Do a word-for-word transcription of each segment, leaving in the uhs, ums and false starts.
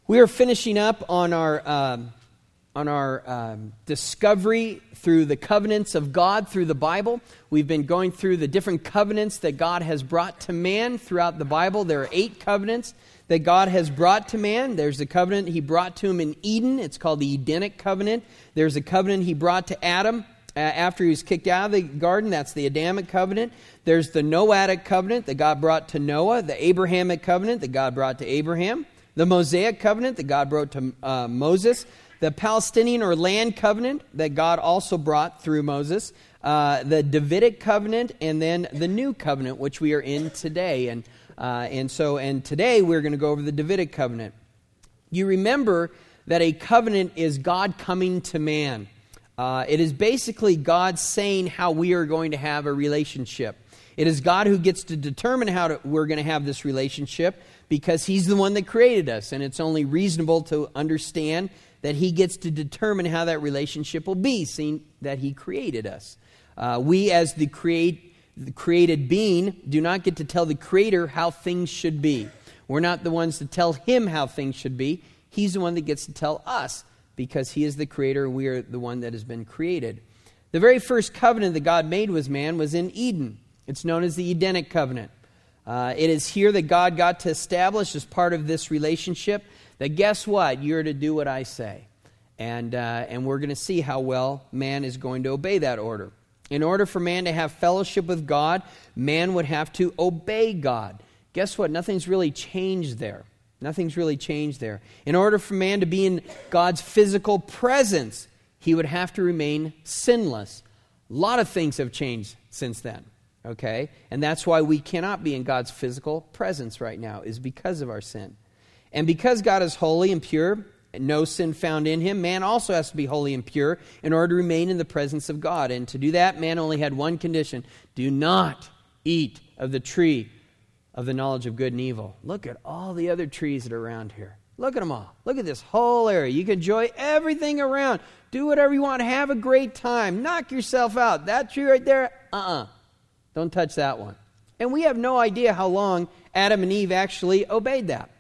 We are finishing up on our um, on our um, discovery through the covenants of God through the Bible. We've been going through the different covenants that God has brought to man throughout the Bible. There are eight covenants that God has brought to man. There's the covenant he brought to him in Eden. It's called the Edenic covenant. There's a covenant he brought to Adam uh, after he was kicked out of the garden. That's the Adamic covenant. There's the Noahic covenant that God brought to Noah. The Abrahamic covenant that God brought to Abraham. The Mosaic covenant that God brought to uh, Moses. The Palestinian or land covenant that God also brought through Moses. Uh, the Davidic covenant, and then the new covenant, which we are in today. And uh, and so, and today we're going to go over the Davidic covenant. You remember that a covenant is God coming to man. Uh, it is basically God saying how we are going to have a relationship. It is God who gets to determine how to, we're going to have this relationship, because He's the one that created us, and it's only reasonable to understand that He gets to determine how that relationship will be, seeing that He created us. Uh, we, as the, create, the created being, do not get to tell the Creator how things should be. We're not the ones to tell Him how things should be. He's the one that gets to tell us, because He is the Creator and we are the one that has been created. The very first covenant that God made with man was in Eden. It's known as the Edenic covenant. Uh, it is here that God got to establish as part of this relationship that guess what? You're to do what I say. And, uh, and we're going to see how well man is going to obey that order. In order for man to have fellowship with God, man would have to obey God. Guess what? Nothing's really changed there. Nothing's really changed there. In order for man to be in God's physical presence, he would have to remain sinless. A lot of things have changed since then. Okay? And that's why we cannot be in God's physical presence right now, is because of our sin. And because God is holy and pure, and no sin found in Him, man also has to be holy and pure in order to remain in the presence of God. And to do that, man only had one condition: do not eat of the tree of the knowledge of good and evil. Look at all the other trees that are around here. Look at them all. Look at this whole area. You can enjoy everything around. Do whatever you want. Have a great time. Knock yourself out. That tree right there, uh-uh. Don't touch that one. And we have no idea how long Adam and Eve actually obeyed that.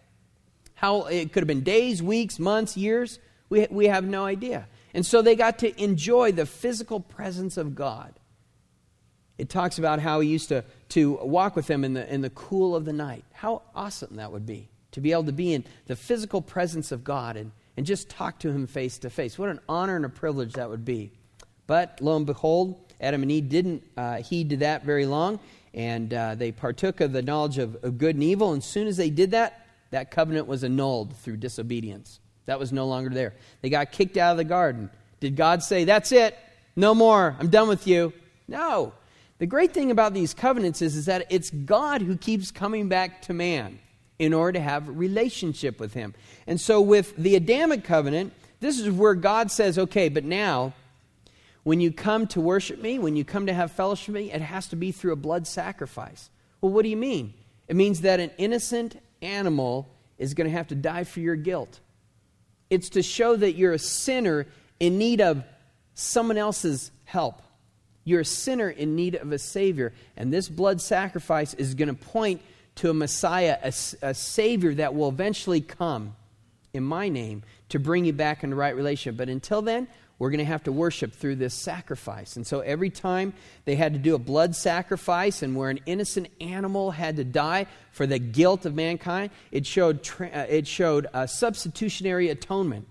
How it could have been days, weeks, months, years. We, we have no idea. And so they got to enjoy the physical presence of God. It talks about how He used to, to walk with them in the, in the cool of the night. How awesome that would be, to be able to be in the physical presence of God and, and just talk to Him face to face. What an honor and a privilege that would be. But lo and behold, Adam and Eve didn't uh, heed to that very long, and uh, they partook of the knowledge of, of good and evil. And as soon as they did that, that covenant was annulled through disobedience. That was no longer there. They got kicked out of the garden. Did God say, that's it, no more, I'm done with you? No. The great thing about these covenants is, is that it's God who keeps coming back to man in order to have a relationship with Him. And so with the Adamic covenant, this is where God says, okay, but now, when you come to worship me, when you come to have fellowship with me, it has to be through a blood sacrifice. Well, what do you mean? It means that an innocent animal is going to have to die for your guilt. It's to show that you're a sinner in need of someone else's help. You're a sinner in need of a Savior. And this blood sacrifice is going to point to a Messiah, a, a Savior that will eventually come in my name to bring you back in the right relationship. But until then, we're going to have to worship through this sacrifice. And so every time they had to do a blood sacrifice, and where an innocent animal had to die for the guilt of mankind, it showed tra- uh, it showed a substitutionary atonement,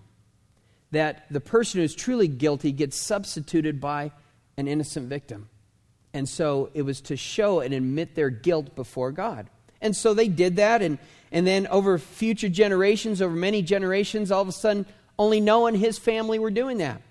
that the person who's truly guilty gets substituted by an innocent victim. And so it was to show and admit their guilt before God. And so they did that, and, and then over future generations, over many generations, all of a sudden, only Noah and his family were doing that.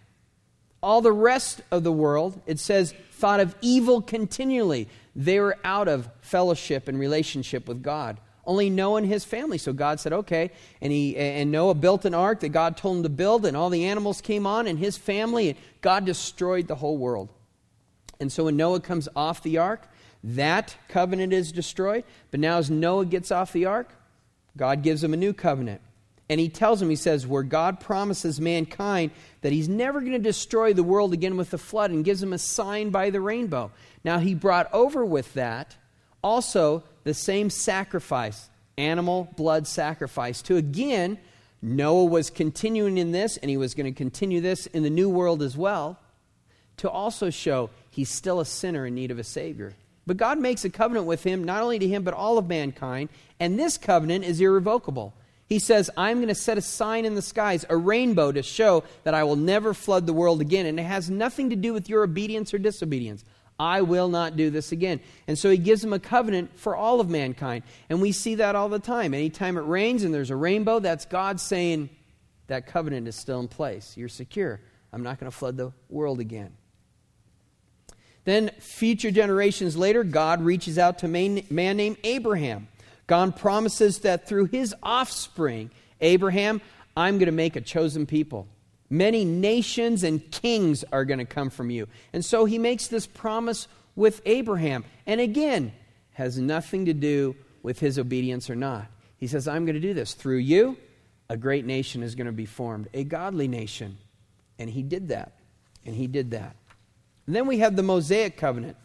All the rest of the world, it says, thought of evil continually. They were out of fellowship and relationship with God. Only Noah and his family. So God said, okay. And he and Noah built an ark that God told him to build, and all the animals came on, and his family, and God destroyed the whole world. And so when Noah comes off the ark, that covenant is destroyed. But now as Noah gets off the ark, God gives him a new covenant. And he tells him, he says, where God promises mankind that He's never going to destroy the world again with the flood, and gives him a sign by the rainbow. Now He brought over with that also the same sacrifice, animal blood sacrifice, to again Noah was continuing in this, and he was going to continue this in the new world as well, to also show he's still a sinner in need of a Savior. But God makes a covenant with him, not only to him, but all of mankind, and this covenant is irrevocable. He says, I'm going to set a sign in the skies, a rainbow, to show that I will never flood the world again, and it has nothing to do with your obedience or disobedience. I will not do this again. And so he gives them a covenant for all of mankind. And we see that all the time. Anytime it rains and there's a rainbow, that's God saying that covenant is still in place. You're secure. I'm not going to flood the world again. Then future generations later, God reaches out to a man named Abraham. God promises that through his offspring, Abraham, I'm going to make a chosen people. Many nations and kings are going to come from you. And so he makes this promise with Abraham. And again, has nothing to do with his obedience or not. He says, I'm going to do this. Through you, a great nation is going to be formed, a godly nation. And he did that. And he did that. And then we have the Mosaic covenant.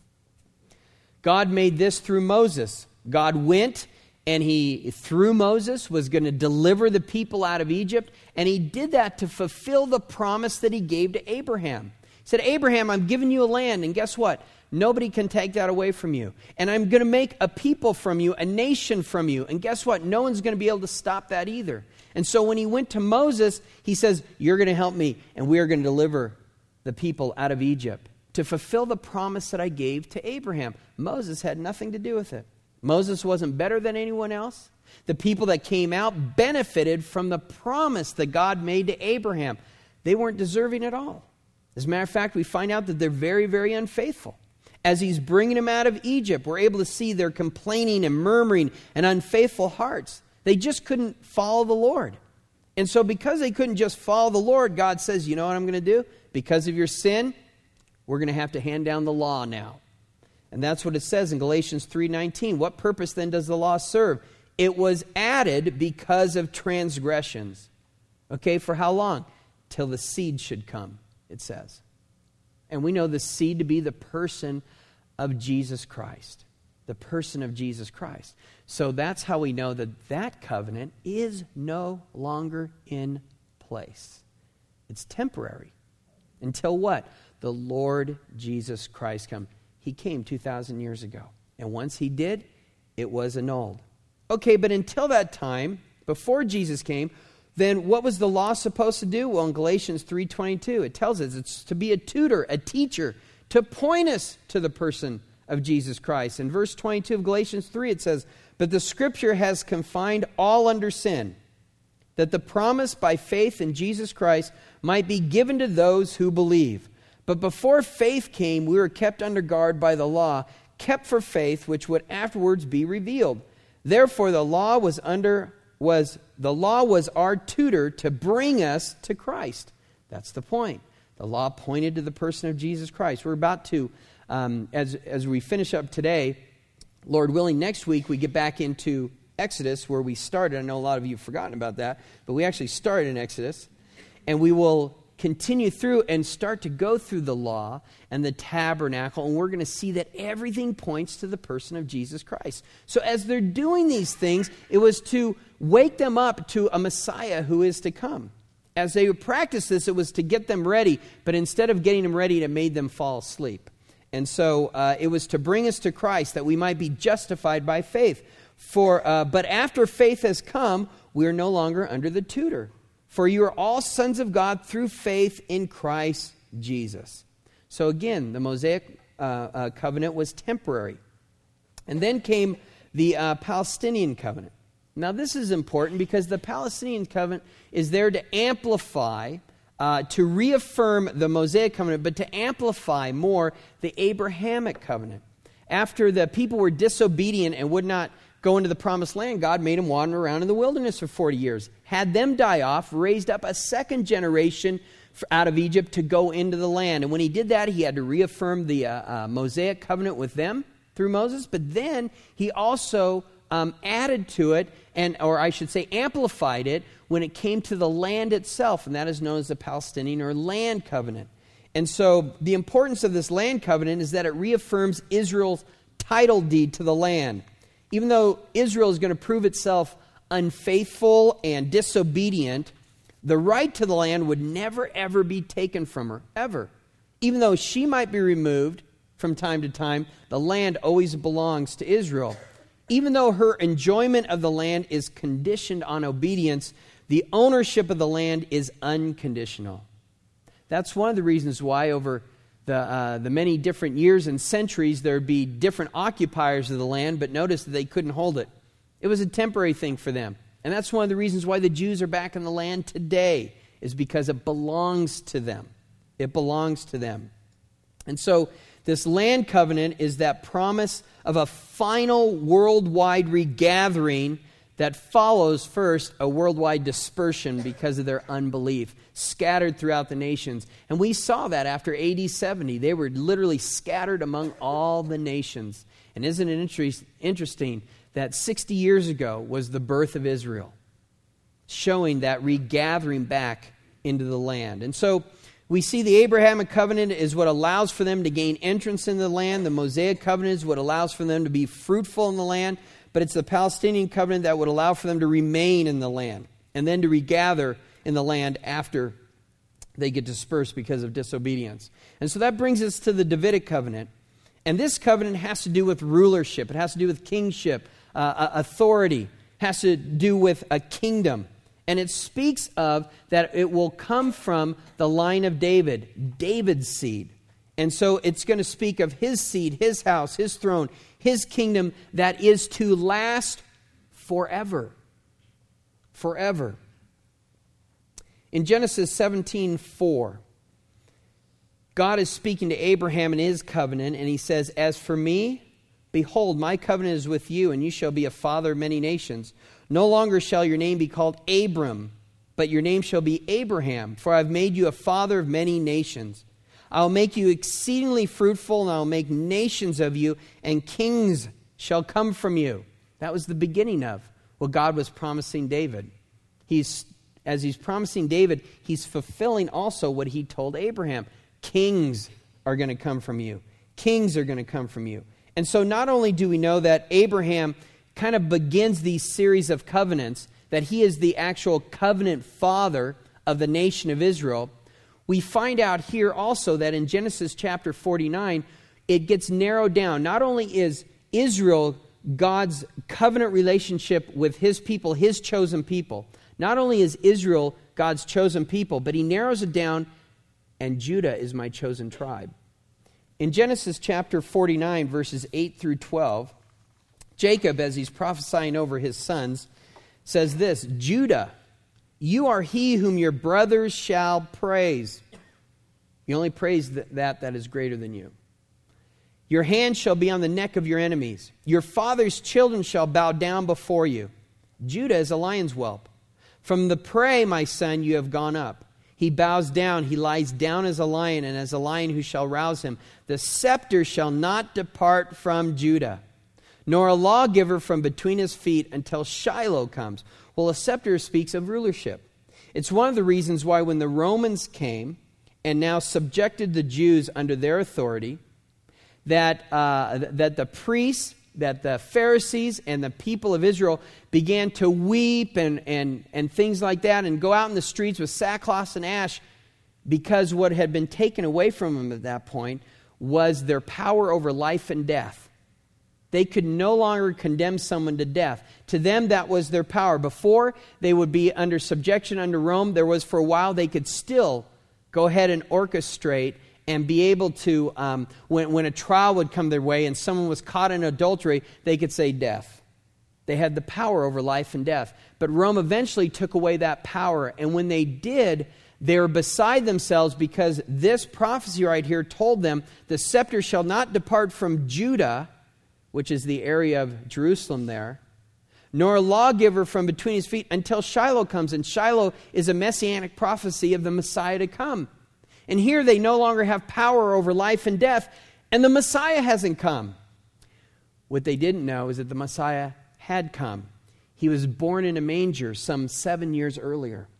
God made this through Moses. God went and he, through Moses, was going to deliver the people out of Egypt. And he did that to fulfill the promise that he gave to Abraham. He said, Abraham, I'm giving you a land. And guess what? Nobody can take that away from you. And I'm going to make a people from you, a nation from you. And guess what? No one's going to be able to stop that either. And so when he went to Moses, he says, you're going to help me. And we are going to deliver the people out of Egypt to fulfill the promise that I gave to Abraham. Moses had nothing to do with it. Moses wasn't better than anyone else. The people that came out benefited from the promise that God made to Abraham. They weren't deserving at all. As a matter of fact, we find out that they're very, very unfaithful. As he's bringing them out of Egypt, we're able to see their complaining and murmuring and unfaithful hearts. They just couldn't follow the Lord. And so because they couldn't just follow the Lord, God says, you know what I'm going to do? Because of your sin, we're going to have to hand down the law now. And that's what it says in Galatians three nineteen. What purpose then does the law serve? It was added because of transgressions. Okay, for how long? Till the seed should come, it says. And we know the seed to be the person of Jesus Christ. The person of Jesus Christ. So that's how we know that that covenant is no longer in place. It's temporary. Until what? The Lord Jesus Christ comes. He came two thousand years ago. And once he did, it was annulled. Okay, but until that time, before Jesus came, then what was the law supposed to do? Well, in Galatians three twenty-two, it tells us it's to be a tutor, a teacher, to point us to the person of Jesus Christ. In verse twenty-two of Galatians three, it says, but the Scripture has confined all under sin, that the promise by faith in Jesus Christ might be given to those who believe. But before faith came, we were kept under guard by the law, kept for faith, which would afterwards be revealed. Therefore, the law was under was the law was our tutor to bring us to Christ. That's the point. The law pointed to the person of Jesus Christ. We're about to, um, as as we finish up today, Lord willing, next week we get back into Exodus where we started. I know a lot of you have forgotten about that, but we actually started in Exodus, and we will continue through and start to go through the law and the tabernacle, and we're going to see that everything points to the person of Jesus Christ. So as they're doing these things, it was to wake them up to a Messiah who is to come. As they would practice this, it was to get them ready, but instead of getting them ready, it made them fall asleep. And so uh, it was to bring us to Christ that we might be justified by faith. For uh, but after faith has come, we are no longer under the tutor. For you are all sons of God through faith in Christ Jesus. So again, the Mosaic uh, uh, covenant was temporary. And then came the uh, Palestinian covenant. Now this is important because the Palestinian covenant is there to amplify, uh, to reaffirm the Mosaic covenant, but to amplify more the Abrahamic covenant. After the people were disobedient and would not go into the promised land, God made them wander around in the wilderness for forty years, had them die off, raised up a second generation out of Egypt to go into the land. And when he did that, he had to reaffirm the uh, uh, Mosaic covenant with them through Moses, but then he also um, added to it, and or I should say amplified it, when it came to the land itself, and that is known as the Palestinian or land covenant. And so the importance of this land covenant is that it reaffirms Israel's title deed to the land. Even though Israel is going to prove itself unfaithful and disobedient, the right to the land would never, ever be taken from her, ever. Even though she might be removed from time to time, the land always belongs to Israel. Even though her enjoyment of the land is conditioned on obedience, the ownership of the land is unconditional. That's one of the reasons why over the uh, the many different years and centuries there would be different occupiers of the land, but notice that they couldn't hold it. It was a temporary thing for them. And that's one of the reasons why the Jews are back in the land today, is because it belongs to them. It belongs to them. And so this land covenant is that promise of a final worldwide regathering that follows first a worldwide dispersion because of their unbelief, scattered throughout the nations. And we saw that after A D seventy. They were literally scattered among all the nations. And isn't it inter- interesting that sixty years ago was the birth of Israel, showing that regathering back into the land. And so we see the Abrahamic covenant is what allows for them to gain entrance in the land. The Mosaic covenant is what allows for them to be fruitful in the land. But it's the Palestinian covenant that would allow for them to remain in the land and then to regather in the land after they get dispersed because of disobedience. And so that brings us to the Davidic covenant. And this covenant has to do with rulership. It has to do with kingship, uh, authority. It has to do with a kingdom. And it speaks of that it will come from the line of David, David's seed. And so it's going to speak of his seed, his house, his throne, his kingdom that is to last forever. Forever. In Genesis seventeen four, God is speaking to Abraham in his covenant, and he says, "As for me, behold, my covenant is with you, and you shall be a father of many nations. No longer shall your name be called Abram, but your name shall be Abraham, for I have made you a father of many nations. I will make you exceedingly fruitful, and I will make nations of you, and kings shall come from you." That was the beginning of what God was promising David. He's, as he's promising David, he's fulfilling also what he told Abraham. Kings are going to come from you. Kings are going to come from you. And so not only do we know that Abraham kind of begins these series of covenants, that he is the actual covenant father of the nation of Israel, we find out here also that in Genesis chapter forty-nine, it gets narrowed down. Not only is Israel God's covenant relationship with his people, his chosen people, not only is Israel God's chosen people, but he narrows it down, and Judah is my chosen tribe. In Genesis chapter forty-nine, verses eight through twelve, Jacob, as he's prophesying over his sons, says this, "Judah, you are he whom your brothers shall praise." You only praise that that is greater than you. "Your hand shall be on the neck of your enemies. Your father's children shall bow down before you. Judah is a lion's whelp. From the prey, my son, you have gone up. He bows down, he lies down as a lion, and as a lion who shall rouse him. The scepter shall not depart from Judah, nor a lawgiver from between his feet until Shiloh comes." Well, a scepter speaks of rulership. It's one of the reasons why when the Romans came and now subjected the Jews under their authority, that uh, that the priests, that the Pharisees and the people of Israel began to weep and, and, and things like that and go out in the streets with sackcloth and ash, because what had been taken away from them at that point was their power over life and death. They could no longer condemn someone to death. To them, that was their power. Before, they would be under subjection under Rome. There was, for a while, they could still go ahead and orchestrate and be able to, um, when, when a trial would come their way and someone was caught in adultery, they could say death. They had the power over life and death. But Rome eventually took away that power. And when they did, they were beside themselves, because this prophecy right here told them, the scepter shall not depart from Judah, which is the area of Jerusalem there, nor a lawgiver from between his feet until Shiloh comes. And Shiloh is a messianic prophecy of the Messiah to come. And here they no longer have power over life and death, and the Messiah hasn't come. What they didn't know is that the Messiah had come. He was born in a manger some seven years earlier.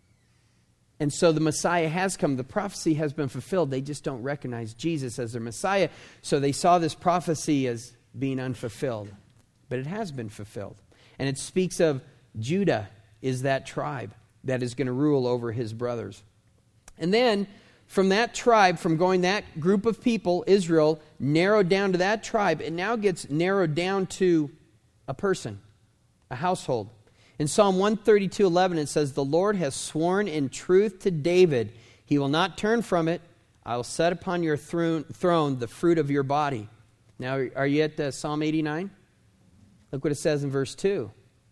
And so the Messiah has come. The prophecy has been fulfilled. They just don't recognize Jesus as their Messiah. So they saw this prophecy as being unfulfilled. But it has been fulfilled. And it speaks of Judah is that tribe that is going to rule over his brothers. And then from that tribe, from going that group of people, Israel, narrowed down to that tribe, it now gets narrowed down to a person, a household. In Psalm one thirty-two eleven, it says, "The Lord has sworn in truth to David. He will not turn from it. I will set upon your throne, throne the fruit of your body." Now, are you at uh, Psalm eighty-nine? Look what it says in verse two.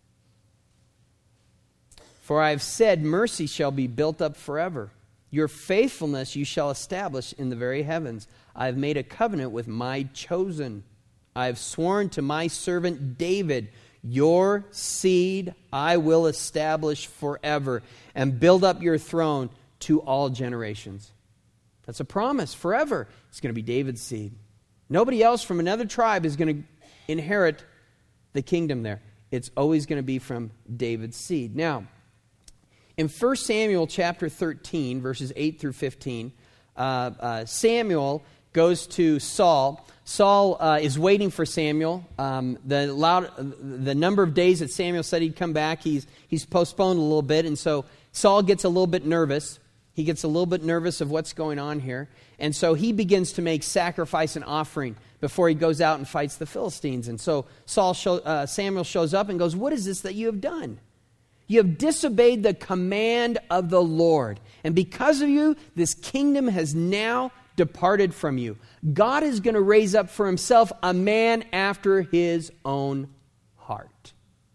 "For I have said, mercy shall be built up forever. Your faithfulness you shall establish in the very heavens. I have made a covenant with my chosen. I have sworn to my servant David, your seed I will establish forever and build up your throne to all generations." That's a promise forever. It's going to be David's seed. Nobody else from another tribe is going to inherit the kingdom there. It's always going to be from David's seed. Now, in First Samuel chapter thirteen, verses eight through fifteen, uh, uh, Samuel goes to Saul. Saul uh, is waiting for Samuel. Um, the, loud, the number of days that Samuel said he'd come back, he's, he's postponed a little bit. And so Saul gets a little bit nervous. He gets a little bit nervous of what's going on here. And so he begins to make sacrifice and offering before he goes out and fights the Philistines. And so Saul show, uh, Samuel shows up and goes, "What is this that you have done? You have disobeyed the command of the Lord. And because of you, this kingdom has now departed from you. God is going to raise up for himself a man after his own heart."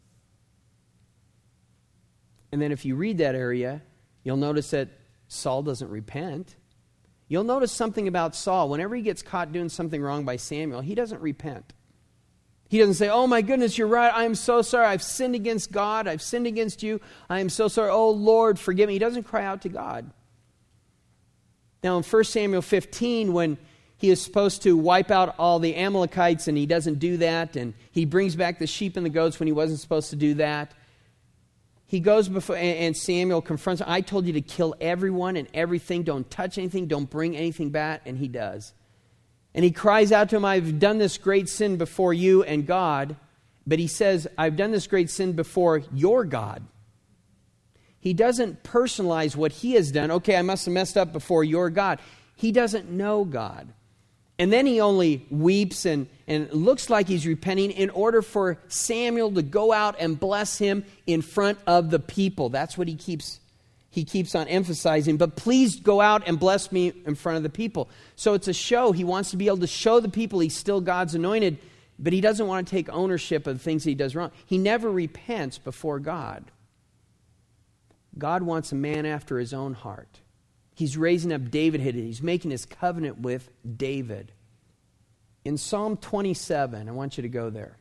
And then if you read that area, you'll notice that Saul doesn't repent. You'll notice something about Saul. Whenever he gets caught doing something wrong by Samuel, he doesn't repent. He doesn't say, "Oh my goodness, you're right. I am so sorry. I've sinned against God. I've sinned against you. I am so sorry. Oh Lord, forgive me." He doesn't cry out to God. Now in First Samuel fifteen, when he is supposed to wipe out all the Amalekites and he doesn't do that, and he brings back the sheep and the goats when he wasn't supposed to do that, he goes before, and Samuel confronts him. "I told you to kill everyone and everything. Don't touch anything. Don't bring anything back." And he does. And he cries out to him, "I've done this great sin before you and God." But he says, "I've done this great sin before your God." He doesn't personalize what he has done. Okay, I must have messed up before your God. He doesn't know God. And then he only weeps and, and looks like he's repenting in order for Samuel to go out and bless him in front of the people. That's what he keeps he keeps on emphasizing. "But please go out and bless me in front of the people." So it's a show. He wants to be able to show the people he's still God's anointed, but he doesn't want to take ownership of the things he does wrong. He never repents before God. God wants a man after his own heart. He's raising up David. He's making his covenant with David. In Psalm twenty-seven, I want you to go there.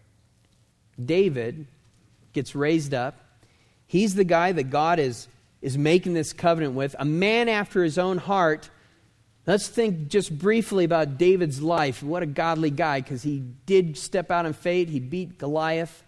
David gets raised up. He's the guy that God is, is making this covenant with, a man after his own heart. Let's think just briefly about David's life. What a godly guy, because he did step out in faith. He beat Goliath.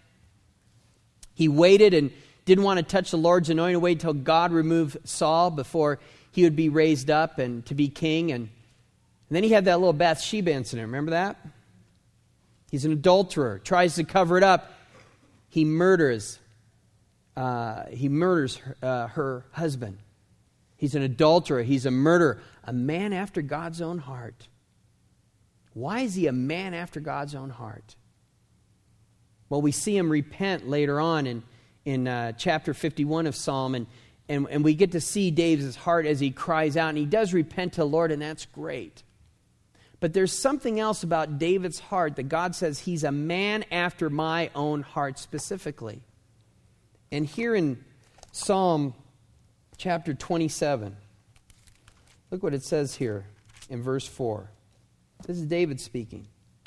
He waited and didn't want to touch the Lord's anointed, wait until God removed Saul before he would be raised up and to be king. And, and then he had that little Bathsheba incident. Remember that? He's an adulterer, tries to cover it up. He murders. Uh, he murders her, uh, her husband. He's an adulterer. He's a murderer. A man after God's own heart. Why is he a man after God's own heart? Well, we see him repent later on in, in uh, chapter fifty-one of Psalm, and, and, and we get to see David's heart as he cries out, and he does repent to the Lord, and that's great. But there's something else about David's heart that God says he's a man after my own heart specifically. And here in Psalm chapter twenty-seven, look what it says here in verse four. This is David speaking.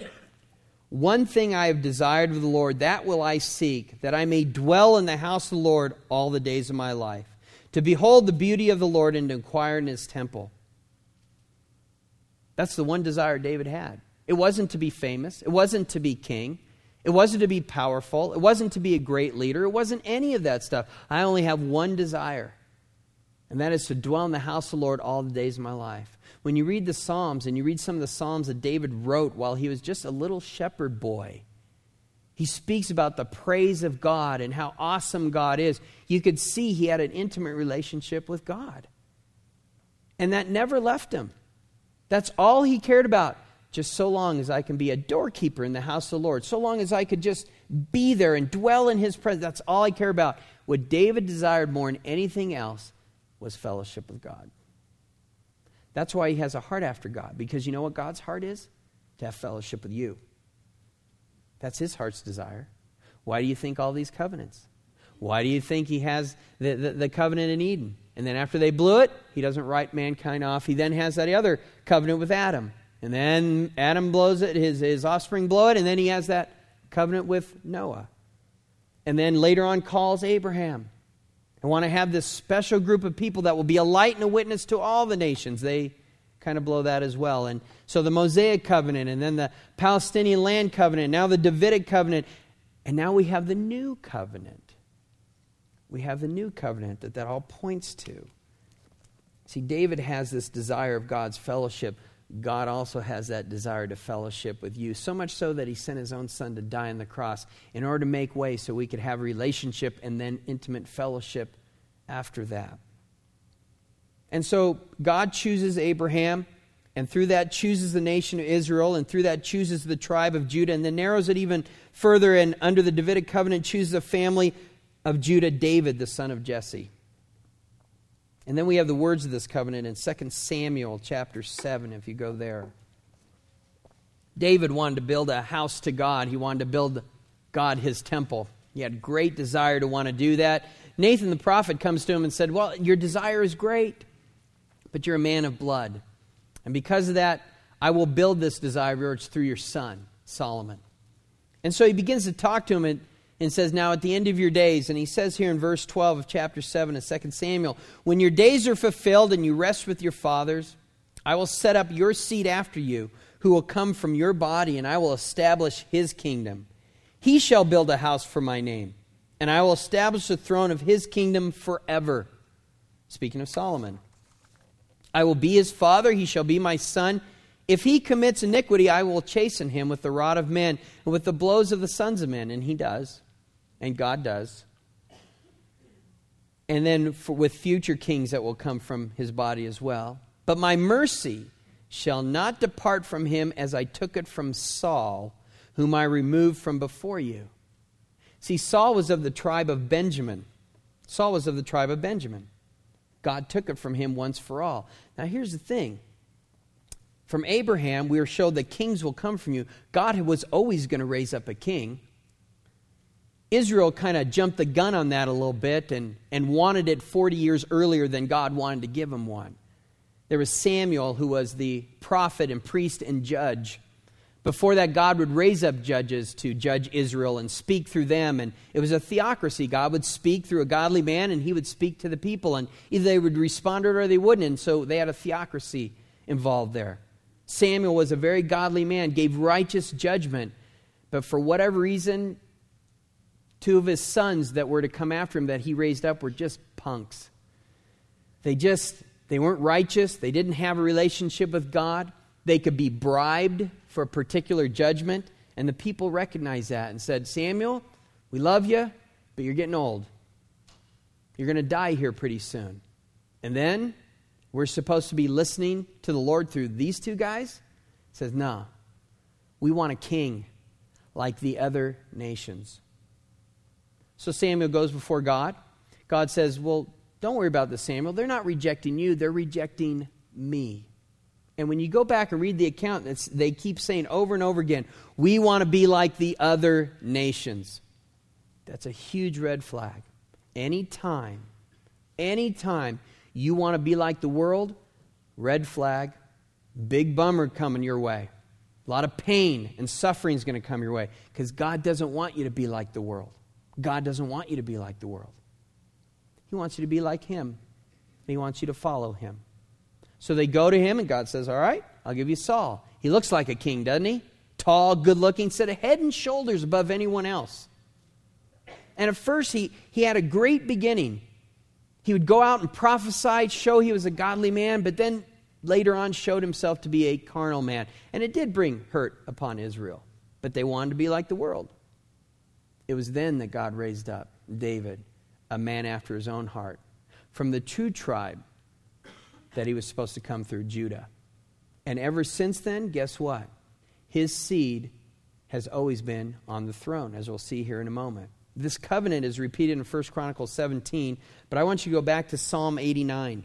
"One thing I have desired of the Lord, that will I seek, that I may dwell in the house of the Lord all the days of my life, to behold the beauty of the Lord and to inquire in his temple." That's the one desire David had. It wasn't to be famous. It wasn't to be king. It wasn't to be powerful. It wasn't to be a great leader. It wasn't any of that stuff. I only have one desire, and that is to dwell in the house of the Lord all the days of my life. When you read the Psalms, and you read some of the Psalms that David wrote while he was just a little shepherd boy, He speaks about the praise of God and how awesome God is. You could see he had an intimate relationship with God. And that never left him. That's all he cared about. Just so long as I can be a doorkeeper in the house of the Lord. So long as I could just be there and dwell in his presence. That's all I care about. What David desired more than anything else was fellowship with God. That's why he has a heart after God. Because you know what God's heart is? To have fellowship with you. That's his heart's desire. Why do you think all these covenants? Why do you think he has the, the, the covenant in Eden? And then after they blew it, he doesn't write mankind off. He then has that other covenant with Adam. And then Adam blows it, his, his offspring blow it, and then he has that covenant with Noah. And then later on calls Abraham. And want to have this special group of people that will be a light and a witness to all the nations. They kind of blow that as well. And so the Mosaic covenant, and then the Palestinian land covenant, now the Davidic covenant, and now we have the new covenant. We have the new covenant that that all points to. See, David has this desire of God's fellowship. God also has that desire to fellowship with you, so much so that he sent his own son to die on the cross in order to make way so we could have a relationship and then intimate fellowship after that. And so God chooses Abraham, and through that chooses the nation of Israel, and through that chooses the tribe of Judah, and then narrows it even further, and under the Davidic covenant chooses a family of Judah, David, the son of Jesse. And then we have the words of this covenant in Second Samuel chapter seven, if you go there. David wanted to build a house to God. He wanted to build God his temple. He had great desire to want to do that. Nathan the prophet comes to him and said, well, your desire is great, but you're a man of blood. And because of that, I will build this desire of yours through your son, Solomon. And so he begins to talk to him and, and says, now at the end of your days, and he says here in verse twelve of chapter seven of Second Samuel, when your days are fulfilled and you rest with your fathers, I will set up your seed after you, who will come from your body, and I will establish his kingdom. He shall build a house for my name, and I will establish the throne of his kingdom forever. Speaking of Solomon. I will be his father, he shall be my son. If he commits iniquity, I will chasten him with the rod of men and with the blows of the sons of men. And he does. And God does. And then for, with future kings that will come from his body as well. But my mercy shall not depart from him as I took it from Saul, whom I removed from before you. See, Saul was of the tribe of Benjamin. Saul was of the tribe of Benjamin. God took it from him once for all. Now here's the thing. From Abraham, we are showed that kings will come from you. God was always going to raise up a king. Israel kind of jumped the gun on that a little bit and, and wanted it forty years earlier than God wanted to give them one. There was Samuel, who was the prophet and priest and judge. Before that, God would raise up judges to judge Israel and speak through them. And it was a theocracy. God would speak through a godly man, and he would speak to the people. And either they would respond or they wouldn't. And so they had a theocracy involved there. Samuel was a very godly man, gave righteous judgment. But for whatever reason, two of his sons that were to come after him that he raised up were just punks. They just, they weren't righteous. They didn't have a relationship with God. They could be bribed for a particular judgment, and the people recognized that and said, Samuel, we love you, but you're getting old. You're going to die here pretty soon. And then we're supposed to be listening to the Lord through these two guys? He says, no, we want a king like the other nations. So Samuel goes before God. God says, well, don't worry about this, Samuel. They're not rejecting you, they're rejecting me. And when you go back and read the account, it's, they keep saying over and over again, we want to be like the other nations. That's a huge red flag. Anytime, anytime you want to be like the world, red flag, big bummer coming your way. A lot of pain and suffering is going to come your way because God doesn't want you to be like the world. God doesn't want you to be like the world. He wants you to be like him. He wants you to follow him. So they go to him, and God says, all right, I'll give you Saul. He looks like a king, doesn't he? Tall, good-looking, set a head and shoulders above anyone else. And at first, he, he had a great beginning. He would go out and prophesy, show he was a godly man, but then later on showed himself to be a carnal man. And it did bring hurt upon Israel. But they wanted to be like the world. It was then that God raised up David, a man after his own heart, from the true tribe that he was supposed to come through, Judah. And ever since then, guess what? His seed has always been on the throne, as we'll see here in a moment. This covenant is repeated in First Chronicles seventeen, but I want you to go back to Psalm eighty-nine.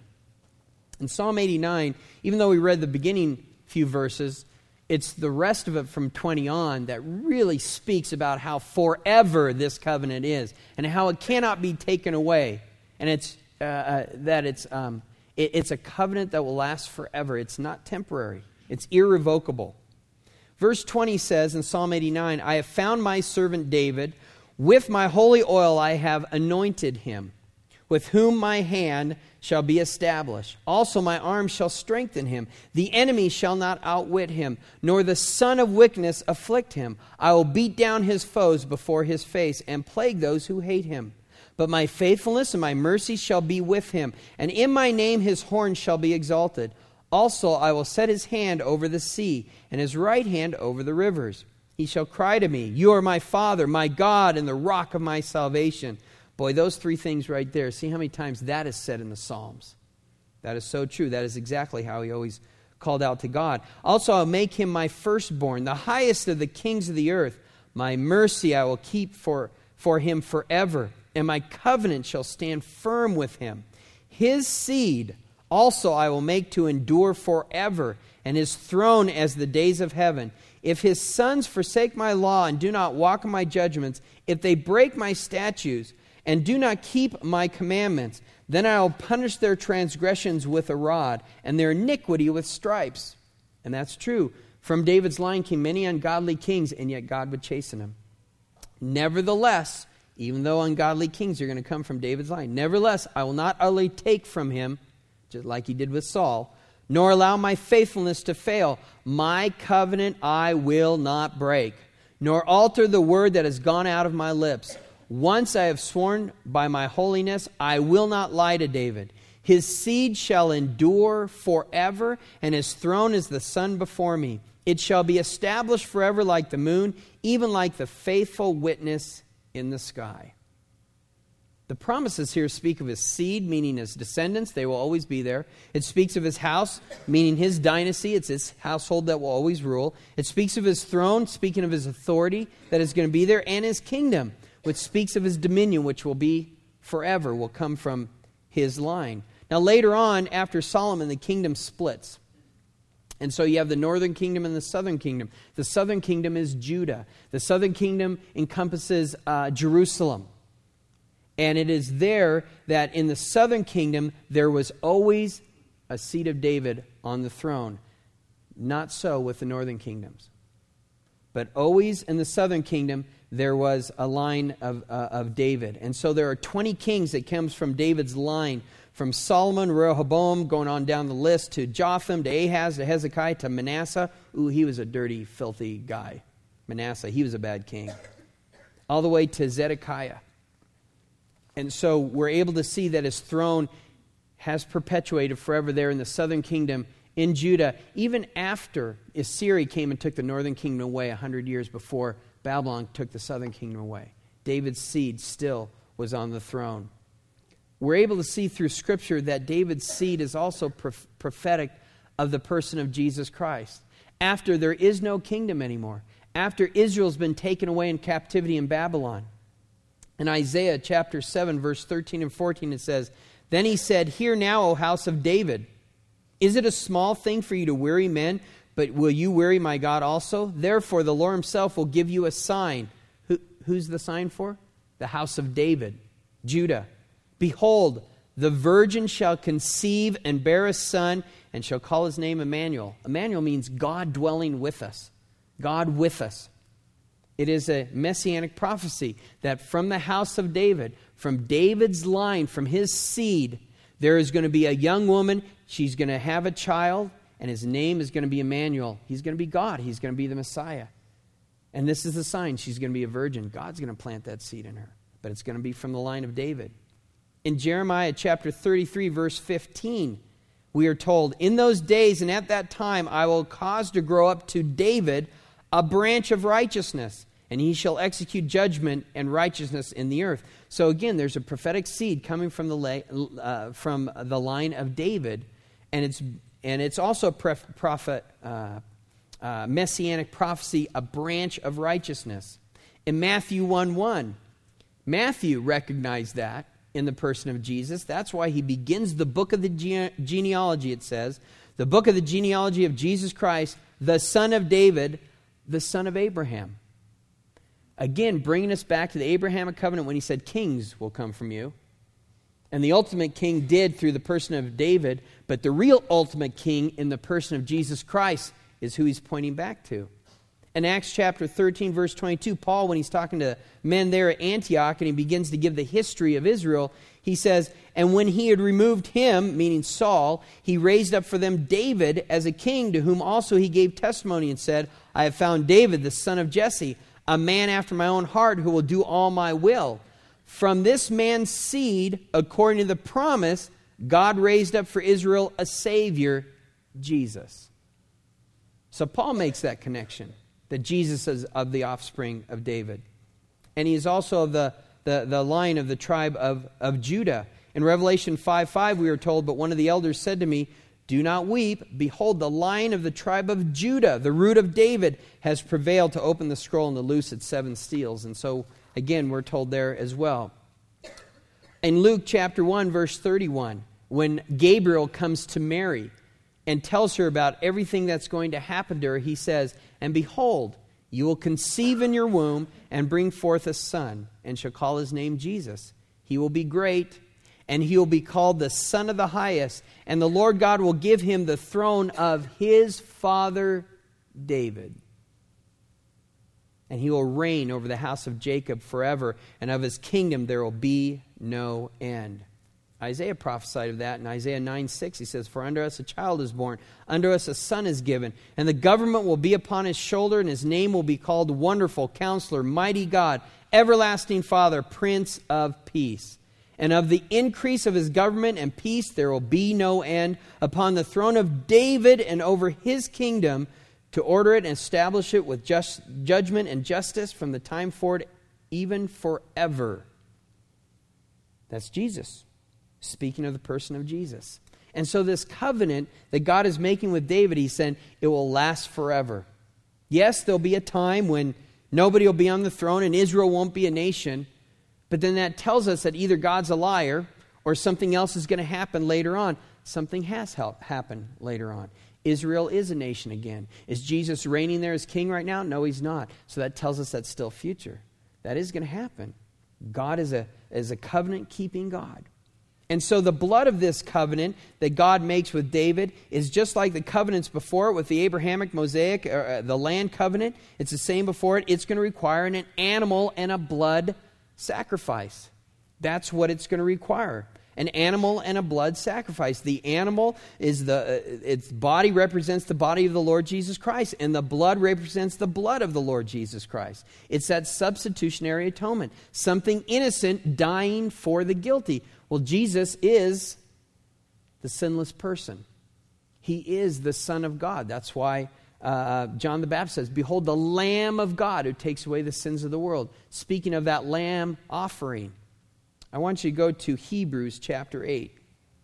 In Psalm eighty-nine, even though we read the beginning few verses, it's the rest of it from twenty on that really speaks about how forever this covenant is and how it cannot be taken away. And it's uh, uh, that it's um, it, it's a covenant that will last forever. It's not temporary. It's irrevocable. Verse twenty says in Psalm eighty-nine, I have found my servant David. With my holy oil I have anointed him, with whom my hand shall be established. Also my arm shall strengthen him. The enemy shall not outwit him, nor the son of wickedness afflict him. I will beat down his foes before his face, and plague those who hate him. But my faithfulness and my mercy shall be with him, and in my name his horn shall be exalted. Also I will set his hand over the sea, and his right hand over the rivers. He shall cry to me, you are my Father, my God, and the rock of my salvation. Boy, those three things right there, see how many times that is said in the Psalms. That is so true. That is exactly how he always called out to God. Also, I'll make him my firstborn, the highest of the kings of the earth. My mercy I will keep for, for him forever, and my covenant shall stand firm with him. His seed also I will make to endure forever, and his throne as the days of heaven. If his sons forsake my law and do not walk in my judgments, if they break my statutes and do not keep my commandments, then I will punish their transgressions with a rod and their iniquity with stripes. And that's true. From David's line came many ungodly kings, and yet God would chasten them. Nevertheless, even though ungodly kings are going to come from David's line, nevertheless, I will not utterly take from him, just like he did with Saul, nor allow my faithfulness to fail. My covenant I will not break, nor alter the word that has gone out of my lips. Once I have sworn by my holiness, I will not lie to David. His seed shall endure forever, and his throne is the sun before me. It shall be established forever like the moon, even like the faithful witness in the sky. The promises here speak of his seed, meaning his descendants. They will always be there. It speaks of his house, meaning his dynasty. It's his household that will always rule. It speaks of his throne, speaking of his authority that is going to be there, and his kingdom, which speaks of his dominion, which will be forever, will come from his line. Now later on, after Solomon, the kingdom splits. And so you have the northern kingdom and the southern kingdom. The southern kingdom is Judah. The southern kingdom encompasses uh, Jerusalem. And it is there that in the southern kingdom, there was always a seed of David on the throne. Not so with the northern kingdoms. But always in the southern kingdom, there was a line of, uh, of David. And so there are twenty kings that comes from David's line. From Solomon, Rehoboam, going on down the list, to Jotham, to Ahaz, to Hezekiah, to Manasseh. Ooh, he was a dirty, filthy guy. Manasseh, he was a bad king. All the way to Zedekiah. And so we're able to see that his throne has perpetuated forever there in the southern kingdom in Judah, even after Assyria came and took the northern kingdom away a hundred years before Babylon took the southern kingdom away. David's seed still was on the throne. We're able to see through Scripture that David's seed is also prof- prophetic of the person of Jesus Christ. After there is no kingdom anymore, after Israel's been taken away in captivity in Babylon, in Isaiah chapter seven, verse thirteen and fourteen, it says, Then he said, Hear now, O house of David. Is it a small thing for you to weary men, but will you weary my God also? Therefore the Lord himself will give you a sign. Who, who's the sign for? The house of David, Judah. Behold, the virgin shall conceive and bear a son, and shall call his name Emmanuel. Emmanuel means God dwelling with us. God with us. It is a messianic prophecy that from the house of David, from David's line, from his seed, there is going to be a young woman. She's going to have a child, and his name is going to be Emmanuel. He's going to be God. He's going to be the Messiah. And this is the sign. She's going to be a virgin. God's going to plant that seed in her. But it's going to be from the line of David. In Jeremiah chapter thirty-three, verse fifteen, we are told, In those days and at that time I will cause to grow up to David a branch of righteousness, and he shall execute judgment and righteousness in the earth. So again, there's a prophetic seed coming from the la- uh, from the line of David, and it's and it's also a pref- prophet uh, uh, messianic prophecy, a branch of righteousness. In Matthew one one, Matthew recognized that in the person of Jesus. That's why he begins the book of the gene- genealogy. It says, the book of the genealogy of Jesus Christ, the son of David, the son of Abraham. Again, bringing us back to the Abrahamic covenant when he said, kings will come from you. And the ultimate king did through the person of David, but the real ultimate king in the person of Jesus Christ is who he's pointing back to. In Acts chapter thirteen, verse twenty-two, Paul, when he's talking to men there at Antioch, and he begins to give the history of Israel, he says, and when he had removed him, meaning Saul, he raised up for them David as a king, to whom also he gave testimony and said, I have found David, the son of Jesse, a man after my own heart, who will do all my will. From this man's seed, according to the promise, God raised up for Israel a Savior, Jesus. So Paul makes that connection, that Jesus is of the offspring of David. And he is also of the, the, the line of the tribe of, of Judah. In Revelation five five, we are told, but one of the elders said to me, do not weep. Behold, the Lion of the tribe of Judah, the root of David, has prevailed to open the scroll and to loose its seven seals. And so, again, we're told there as well. In Luke chapter one, verse thirty-one, when Gabriel comes to Mary and tells her about everything that's going to happen to her, he says, and behold, you will conceive in your womb and bring forth a son, and shall call his name Jesus. He will be great, and he will be called the Son of the Highest, and the Lord God will give him the throne of his father David. And he will reign over the house of Jacob forever, and of his kingdom there will be no end. Isaiah prophesied of that in Isaiah nine six. He says, for unto us a child is born, unto us a son is given, and the government will be upon his shoulder, and his name will be called Wonderful, Counselor, Mighty God, Everlasting Father, Prince of Peace. And of the increase of his government and peace there will be no end, upon the throne of David and over his kingdom, to order it and establish it with just judgment and justice from the time forward, even forever. That's Jesus, speaking of the person of Jesus. And so this covenant that God is making with David, he's saying it will last forever. Yes, there'll be a time when nobody will be on the throne and Israel won't be a nation. But then that tells us that either God's a liar or something else is going to happen later on. Something has happened later on. Israel is a nation again. Is Jesus reigning there as king right now? No, he's not. So that tells us that's still future. That is going to happen. God is a, is a covenant-keeping God. And so the blood of this covenant that God makes with David is just like the covenants before it with the Abrahamic, Mosaic, uh, the land covenant. It's the same before it. It's going to require an animal and a blood sacrifice. That's what it's going to require. An animal and a blood sacrifice. The animal is the, uh, its body represents the body of the Lord Jesus Christ, and the blood represents the blood of the Lord Jesus Christ. It's that substitutionary atonement. Something innocent dying for the guilty. Well, Jesus is the sinless person. He is the Son of God. That's why uh, John the Baptist says, behold, the Lamb of God who takes away the sins of the world. Speaking of that lamb offering, I want you to go to Hebrews chapter eight.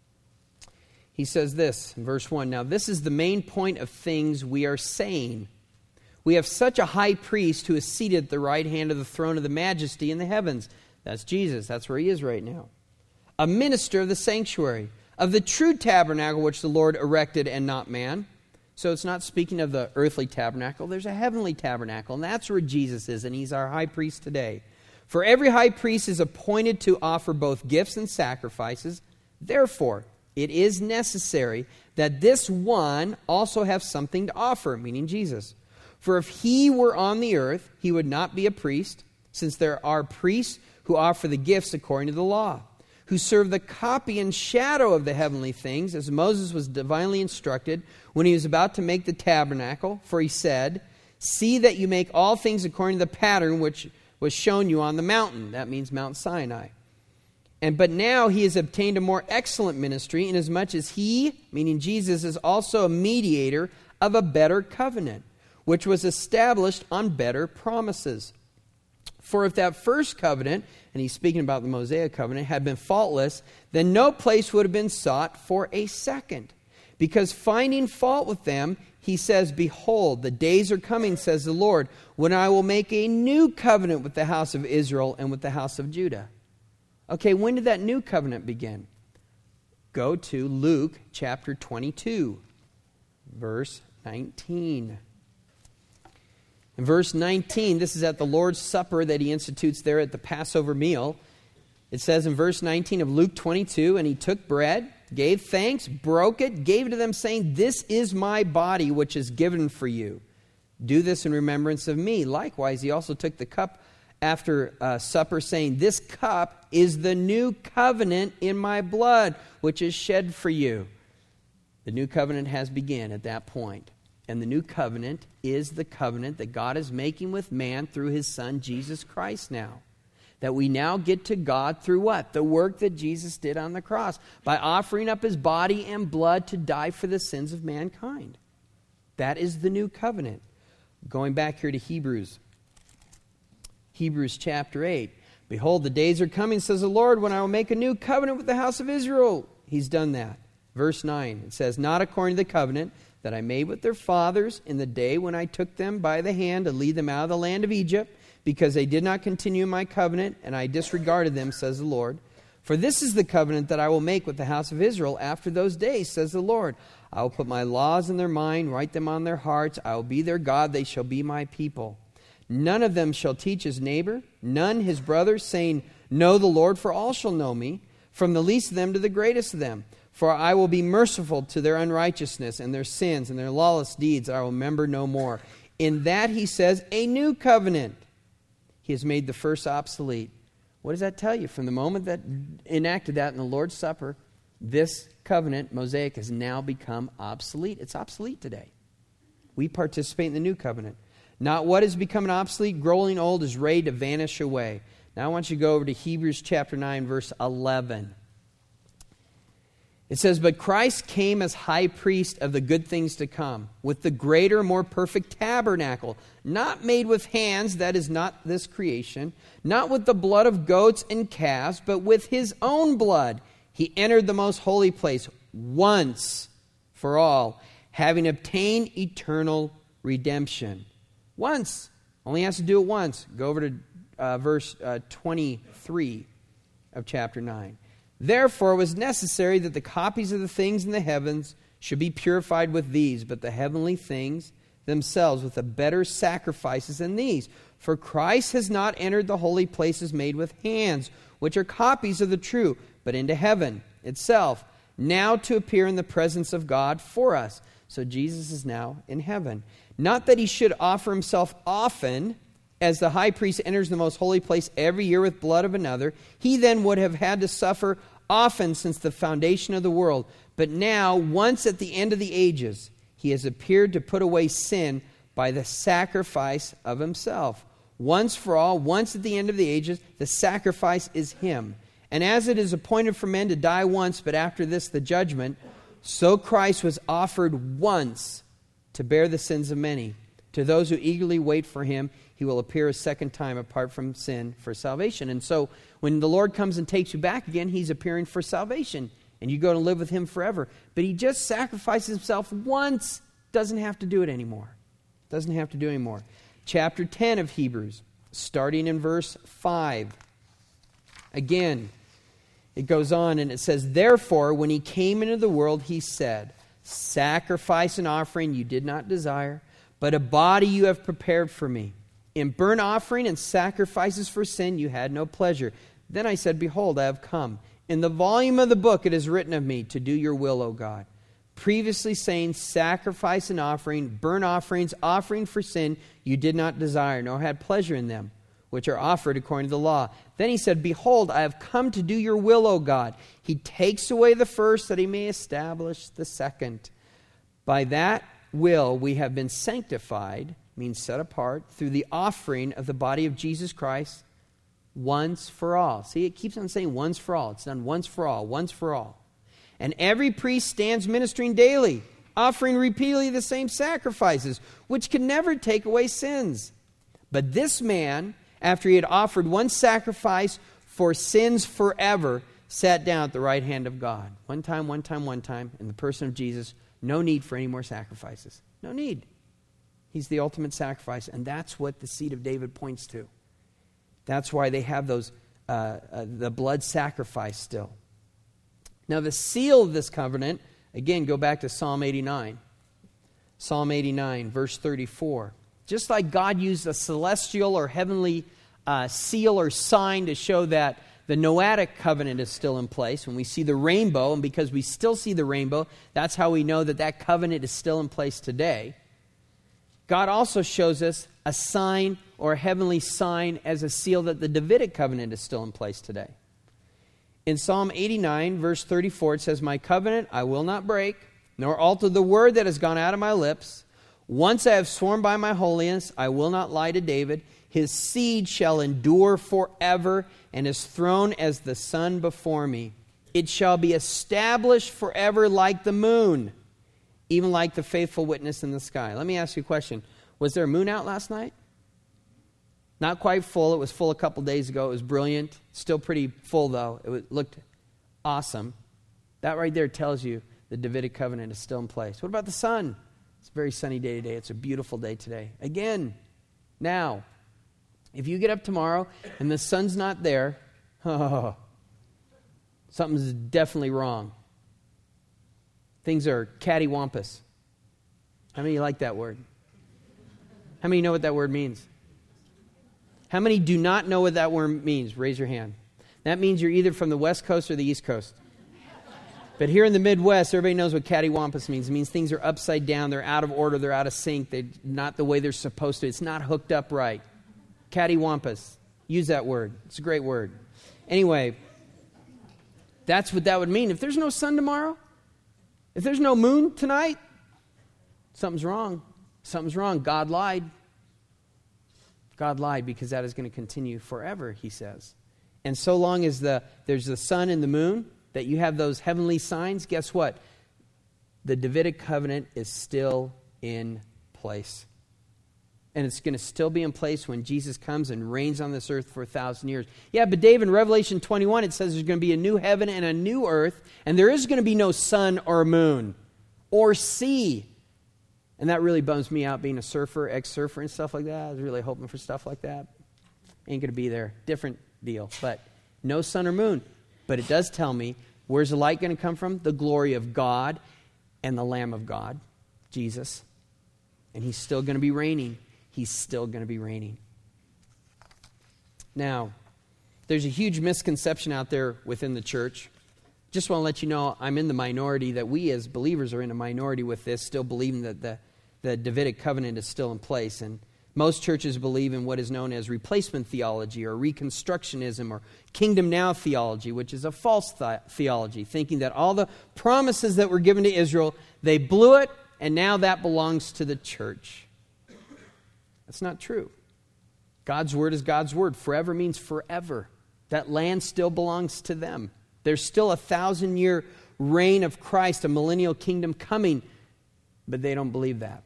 He says this in verse one, now this is the main point of things we are saying. We have such a high priest who is seated at the right hand of the throne of the majesty in the heavens. That's Jesus. That's where he is right now. A minister of the sanctuary, of the true tabernacle which the Lord erected and not man. So it's not speaking of the earthly tabernacle. There's a heavenly tabernacle, and that's where Jesus is, and he's our high priest today. For every high priest is appointed to offer both gifts and sacrifices. Therefore, it is necessary that this one also have something to offer, meaning Jesus. For if he were on the earth, he would not be a priest, since there are priests who offer the gifts according to the law, who serve the copy and shadow of the heavenly things, as Moses was divinely instructed when he was about to make the tabernacle. For he said, see that you make all things according to the pattern which was shown you on the mountain. That means Mount Sinai. And but now he has obtained a more excellent ministry, inasmuch as he, meaning Jesus, is also a mediator of a better covenant, which was established on better promises. For if that first covenant, and he's speaking about the Mosaic covenant, had been faultless, then no place would have been sought for a second. Because finding fault with them, he says, behold, the days are coming, says the Lord, when I will make a new covenant with the house of Israel and with the house of Judah. Okay, when did that new covenant begin? Go to Luke chapter twenty-two, verse nineteen. In verse nineteen, this is at the Lord's Supper that he institutes there at the Passover meal. It says in verse nineteen of Luke twenty-two, and he took bread, gave thanks, broke it, gave it to them, saying, this is my body, which is given for you. Do this in remembrance of me. Likewise, he also took the cup after uh, supper, saying, this cup is the new covenant in my blood, which is shed for you. The new covenant has begun at that point. And the new covenant is the covenant that God is making with man through his Son, Jesus Christ now. That we now get to God through what? The work that Jesus did on the cross. By offering up his body and blood to die for the sins of mankind. That is the new covenant. Going back here to Hebrews. Hebrews chapter eight. Behold, the days are coming, says the Lord, when I will make a new covenant with the house of Israel. He's done that. Verse nine. It says, not according to the covenant that I made with their fathers in the day when I took them by the hand to lead them out of the land of Egypt, because they did not continue in my covenant, and I disregarded them, says the Lord. For this is the covenant that I will make with the house of Israel after those days, says the Lord. I will put my laws in their mind, write them on their hearts. I will be their God, they shall be my people. None of them shall teach his neighbor, none his brother, saying, know the Lord, for all shall know me, from the least of them to the greatest of them. For I will be merciful to their unrighteousness and their sins and their lawless deeds I will remember no more. In that, he says, a new covenant. He has made the first obsolete. What does that tell you? From the moment that enacted that in the Lord's Supper, this covenant, Mosaic, has now become obsolete. It's obsolete today. We participate in the new covenant. Not what is becoming obsolete, growing old, is ready to vanish away. Now I want you to go over to Hebrews chapter nine, verse eleven. It says, but Christ came as high priest of the good things to come, with the greater, more perfect tabernacle, not made with hands, that is not this creation, not with the blood of goats and calves, but with his own blood. He entered the most holy place once for all, having obtained eternal redemption. Once. Only has to do it once. Go over to uh, verse uh, twenty-three of chapter nine. Therefore it was necessary that the copies of the things in the heavens should be purified with these, but the heavenly things themselves with the better sacrifices than these. For Christ has not entered the holy places made with hands, which are copies of the true, but into heaven itself, now to appear in the presence of God for us. So Jesus is now in heaven. Not that he should offer himself often, as the high priest enters the most holy place every year with blood of another. He then would have had to suffer often since the foundation of the world. But now, once at the end of the ages, he has appeared to put away sin by the sacrifice of himself. Once for all, once at the end of the ages, the sacrifice is him. And as it is appointed for men to die once, but after this the judgment, so Christ was offered once to bear the sins of many. To those who eagerly wait for him, he will appear a second time apart from sin for salvation. And so when the Lord comes and takes you back again, he's appearing for salvation. And you go to live with him forever. But he just sacrificed himself once. Doesn't have to do it anymore. Doesn't have to do it anymore. Chapter ten of Hebrews, starting in verse five. Again, it goes on and it says, therefore, when he came into the world, he said, sacrifice and offering you did not desire, but a body you have prepared for me. In burnt offering and sacrifices for sin you had no pleasure. Then I said, behold, I have come. In the volume of the book it is written of me to do your will, O God. Previously saying, sacrifice and offering, burnt offerings, offering for sin, you did not desire, nor had pleasure in them, which are offered according to the law. Then he said, behold, I have come to do your will, O God. He takes away the first that he may establish the second. By that will we have been sanctified, means set apart, through the offering of the body of Jesus Christ once for all. See, it keeps on saying once for all. It's done once for all, once for all. And every priest stands ministering daily, offering repeatedly the same sacrifices, which can never take away sins. But this man, after he had offered one sacrifice for sins forever, sat down at the right hand of God. One time, one time, one time, in the person of Jesus, no need for any more sacrifices. No need. He's the ultimate sacrifice, and that's what the seed of David points to. That's why they have those uh, uh, the blood sacrifice still. Now, the seal of this covenant, again, go back to Psalm eighty-nine. Psalm eighty-nine, verse thirty-four. Just like God used a celestial or heavenly uh, seal or sign to show that the Noahic covenant is still in place. When we see the rainbow, and because we still see the rainbow, that's how we know that that covenant is still in place today. God also shows us a sign or a heavenly sign as a seal that the Davidic covenant is still in place today. In Psalm eighty-nine, verse thirty-four, it says, "My covenant I will not break, nor alter the word that has gone out of my lips. Once I have sworn by my holiness, I will not lie to David. His seed shall endure forever, and his throne as the sun before me. It shall be established forever like the moon, even like the faithful witness in the sky." Let me ask you a question. Was there a moon out last night? Not quite full. It was full a couple days ago. It was brilliant. Still pretty full, though. It was, looked awesome. That right there tells you the Davidic covenant is still in place. What about the sun? It's a very sunny day today. It's a beautiful day today. Again, now, if you get up tomorrow and the sun's not there, oh, something's definitely wrong. Things are cattywampus. How many like that word? How many know what that word means? How many do not know what that word means? Raise your hand. That means you're either from the West Coast or the East Coast. But here in the Midwest, everybody knows what cattywampus means. It means things are upside down, they're out of order, they're out of sync, they're not the way they're supposed to. It's not hooked up right. Cattywampus. Use that word. It's a great word. Anyway, that's what that would mean. If there's no sun tomorrow, if there's no moon tonight, something's wrong. Something's wrong. God lied. God lied because that is going to continue forever, he says. And so long as the there's the sun and the moon, that you have those heavenly signs, guess what? The Davidic covenant is still in place. And it's going to still be in place when Jesus comes and reigns on this earth for a thousand years. Yeah, but Dave, in Revelation twenty-one, it says there's going to be a new heaven and a new earth, and there is going to be no sun or moon or sea. And that really bums me out, being a surfer, ex-surfer and stuff like that. I was really hoping for stuff like that. Ain't going to be there. Different deal. But no sun or moon. But it does tell me, where's the light going to come from? The glory of God and the Lamb of God, Jesus. And he's still going to be reigning. He's still going to be reigning. Now, there's a huge misconception out there within the church. Just want to let you know I'm in the minority, that we as believers are in a minority with this, still believing that the, the Davidic covenant is still in place. And most churches believe in what is known as replacement theology or reconstructionism or kingdom now theology, which is a false th- theology, thinking that all the promises that were given to Israel, they blew it, and now that belongs to the church. That's not true. God's word is God's word. Forever means forever. That land still belongs to them. There's still a thousand-year reign of Christ, a millennial kingdom coming, but they don't believe that.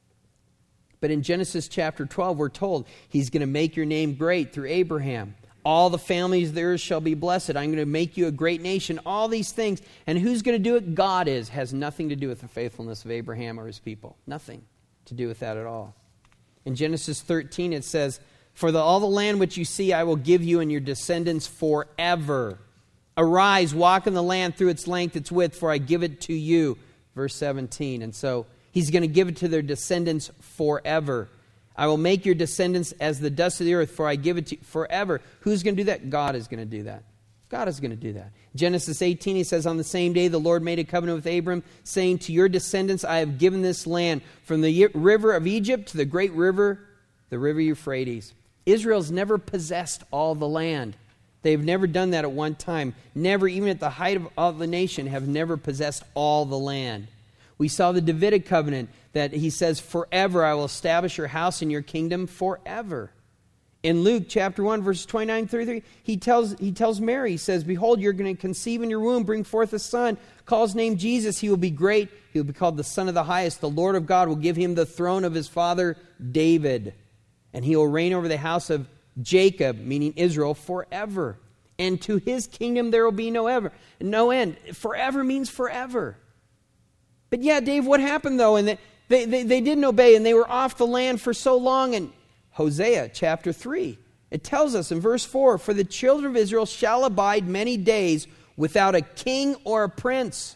But in Genesis chapter twelve, we're told he's going to make your name great through Abraham. All the families there shall be blessed. I'm going to make you a great nation. All these things. And who's going to do it? God is. Has nothing to do with the faithfulness of Abraham or his people. Nothing to do with that at all. In Genesis thirteen, it says, "For the, all the land which you see I will give you and your descendants forever. Arise, walk in the land through its length, its width, for I give it to you." Verse seventeen. And so he's going to give it to their descendants forever. "I will make your descendants as the dust of the earth, for I give it to you forever." Who's going to do that? God is going to do that. God is going to do that. Genesis eighteen, he says, "On the same day the Lord made a covenant with Abram, saying, to your descendants I have given this land, from the river of Egypt to the great river, the river Euphrates." Israel's never possessed all the land. They've never done that at one time. Never, even at the height of, of the nation, have never possessed all the land. We saw the Davidic covenant that he says, "Forever I will establish your house and your kingdom forever." In Luke chapter one, verses twenty-nine through thirty-three, he tells, he tells Mary, he says, "Behold, you're going to conceive in your womb, bring forth a son, call his name Jesus. He will be great. He will be called the Son of the Highest. The Lord of God will give him the throne of his father David, and he will reign over the house of Jacob, meaning Israel, forever. And to his kingdom there will be no ever, no end. Forever means forever. But yeah, Dave, what happened though? And they, they, they didn't obey, and they were off the land for so long. And Hosea chapter three, it tells us in verse four, for the children of Israel shall abide many days without a king or a prince,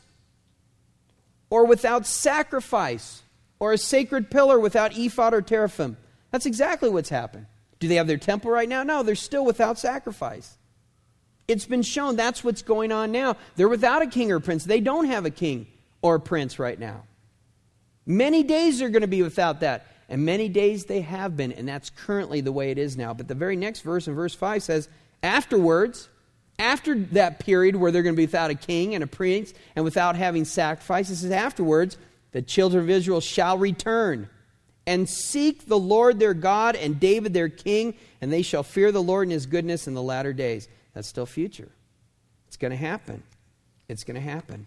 or without sacrifice, or a sacred pillar, without ephod or teraphim. That's exactly what's happened. Do they have their temple right now? No, they're still without sacrifice. It's been shown that's what's going on now. They're without a king or a prince. They don't have a king or a prince right now. Many days they're going to be without that. And many days they have been, and that's currently the way it is now. But the very next verse, in verse five, says, afterwards, after that period where they're going to be without a king and a prince and without having sacrifices, it says, afterwards, the children of Israel shall return and seek the Lord their God and David their king, and they shall fear the Lord and his goodness in the latter days. That's still future. It's going to happen. It's going to happen.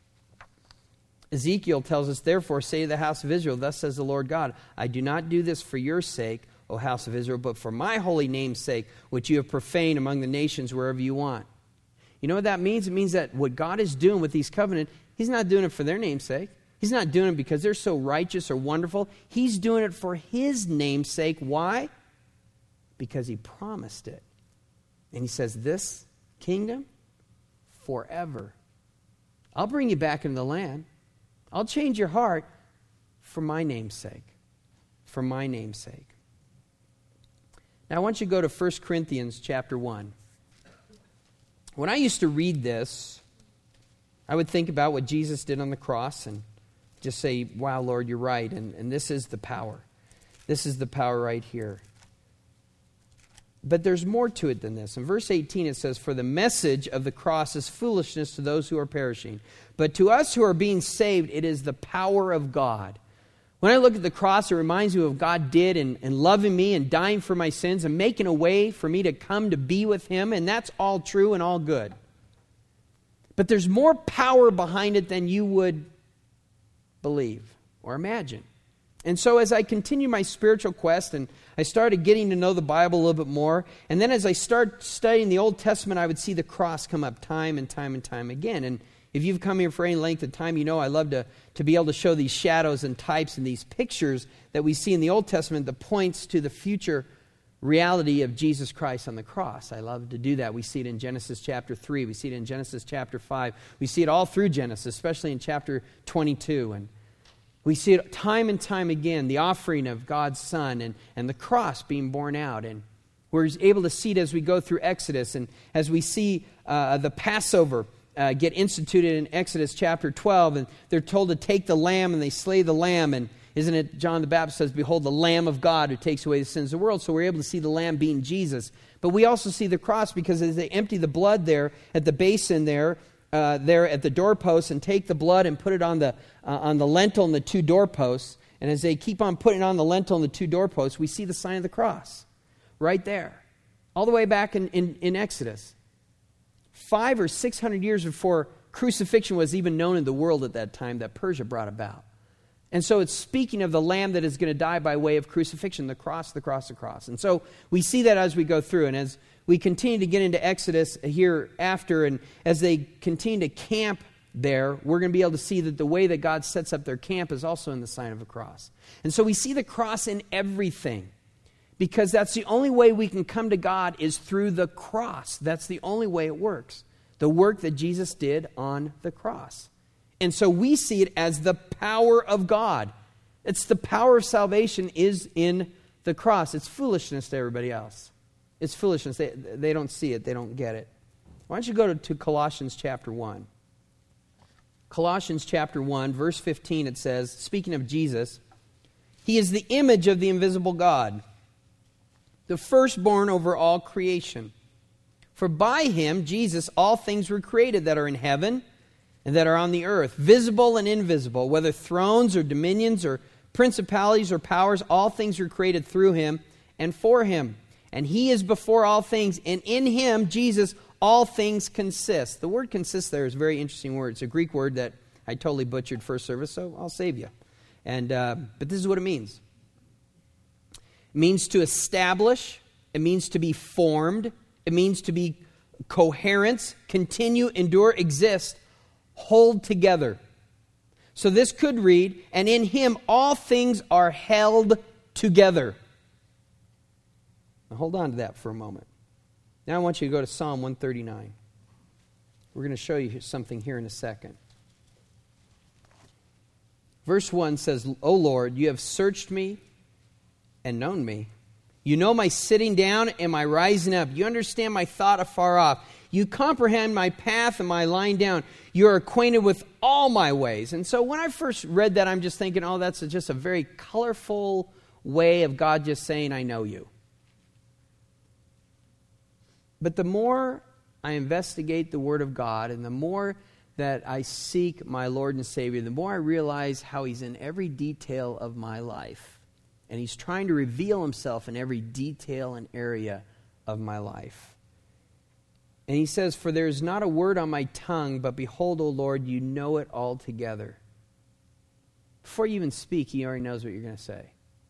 Ezekiel tells us, therefore, say to the house of Israel, thus says the Lord God, I do not do this for your sake, O house of Israel, but for my holy name's sake, which you have profaned among the nations wherever you want. You know what that means? It means that what God is doing with these covenants, he's not doing it for their name's sake. He's not doing it because they're so righteous or wonderful. He's doing it for his name's sake. Why? Because he promised it. And he says, this kingdom, forever. I'll bring you back into the land. I'll change your heart for my name's sake. For my name's sake. Now I want you to go to First Corinthians chapter one. When I used to read this, I would think about what Jesus did on the cross and just say, wow, Lord, you're right. And, and this is the power. This is the power right here. But there's more to it than this. In verse eighteen it says, for the message of the cross is foolishness to those who are perishing. But to us who are being saved, it is the power of God. When I look at the cross, it reminds me of what God did in, in loving me and dying for my sins and making a way for me to come to be with him. And that's all true and all good. But there's more power behind it than you would believe or imagine. And so as I continue my spiritual quest and I started getting to know the Bible a little bit more, and then as I start studying the Old Testament, I would see the cross come up time and time and time again. And if you've come here for any length of time, you know I love to, to be able to show these shadows and types and these pictures that we see in the Old Testament that points to the future reality of Jesus Christ on the cross. I love to do that. We see it in Genesis chapter three. We see it in Genesis chapter five. We see it all through Genesis, especially in chapter twenty-two. And we see it time and time again, the offering of God's Son and, and the cross being borne out. And we're able to see it as we go through Exodus and as we see uh, the Passover uh, get instituted in Exodus chapter twelve. And they're told to take the lamb and they slay the lamb. And isn't it John the Baptist says, behold, the Lamb of God who takes away the sins of the world. So we're able to see the lamb being Jesus. But we also see the cross because as they empty the blood there at the basin there, Uh, there at the doorposts and take the blood and put it on the uh, on the lintel and the two doorposts. And as they keep on putting it on the lintel and the two doorposts, we see the sign of the cross right there, all the way back in, in, in Exodus. Five or six hundred years before crucifixion was even known in the world at that time that Persia brought about. And so it's speaking of the lamb that is going to die by way of crucifixion, the cross, the cross, the cross. And so we see that as we go through. And as we continue to get into Exodus hereafter, and as they continue to camp there, we're going to be able to see that the way that God sets up their camp is also in the sign of a cross. And so we see the cross in everything, because that's the only way we can come to God is through the cross. That's the only way it works. The work that Jesus did on the cross. And so we see it as the power of God. It's the power of salvation is in the cross. It's foolishness to everybody else. It's foolishness. They, they don't see it. They don't get it. Why don't you go to, to Colossians chapter one. Colossians chapter one, verse fifteen, it says, speaking of Jesus, he is the image of the invisible God, the firstborn over all creation. For by him, Jesus, all things were created that are in heaven and that are on the earth, visible and invisible, whether thrones or dominions or principalities or powers, all things were created through him and for him. And he is before all things, and in him, Jesus, all things consist. The word consist there is a very interesting word. It's a Greek word that I totally butchered first service, so I'll save you. And uh, but this is what it means. It means to establish, It means to be formed. It means to be coherence, continue, endure, exist, hold together. So this could read, and in him all things are held together. Now hold on to that for a moment. Now I want you to go to Psalm one thirty-nine. We're going to show you something here in a second. Verse one says, O Lord, you have searched me and known me. You know my sitting down and my rising up. You understand my thought afar off. You comprehend my path and my lying down. You are acquainted with all my ways. And so when I first read that, I'm just thinking, oh, that's just a very colorful way of God just saying, I know you. But the more I investigate the Word of God and the more that I seek my Lord and Savior, the more I realize how He's in every detail of my life. And He's trying to reveal Himself in every detail and area of my life. And He says, for there is not a word on my tongue, but behold, O Lord, you know it altogether. Before you even speak, He already knows what you're going to say.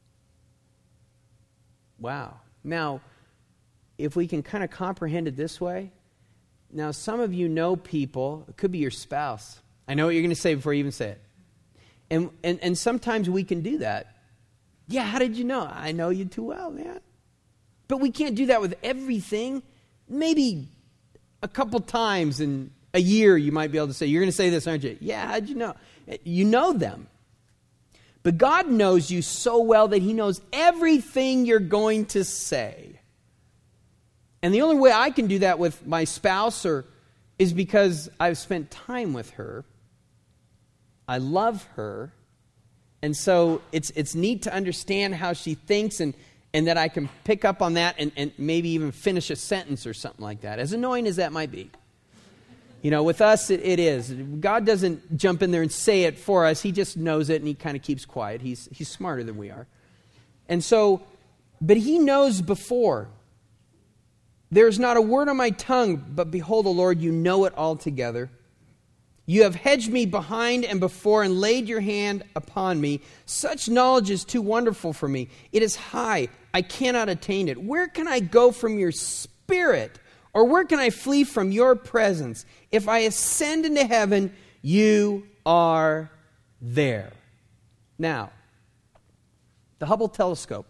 Wow. Now, if we can kind of comprehend it this way, now some of you know people, it could be your spouse. I know what you're going to say before you even say it. And, and, and sometimes we can do that. Yeah, how did you know? I know you too well, man. But we can't do that with everything. Maybe a couple times in a year you might be able to say, you're going to say this, aren't you? Yeah, how'd you know? You know them. But God knows you so well that He knows everything you're going to say. And the only way I can do that with my spouse or is because I've spent time with her. I love her. And so it's it's neat to understand how she thinks and, and that I can pick up on that and, and maybe even finish a sentence or something like that, as annoying as that might be. You know, with us, it, it is. God doesn't jump in there and say it for us. He just knows it and He kind of keeps quiet. He's, he's smarter than we are. And so, but He knows before. There is not a word on my tongue, but behold, O Lord, you know it altogether. You have hedged me behind and before and laid your hand upon me. Such knowledge is too wonderful for me. It is high. I cannot attain it. Where can I go from your spirit? Or where can I flee from your presence? If I ascend into heaven, you are there. Now, the Hubble telescope.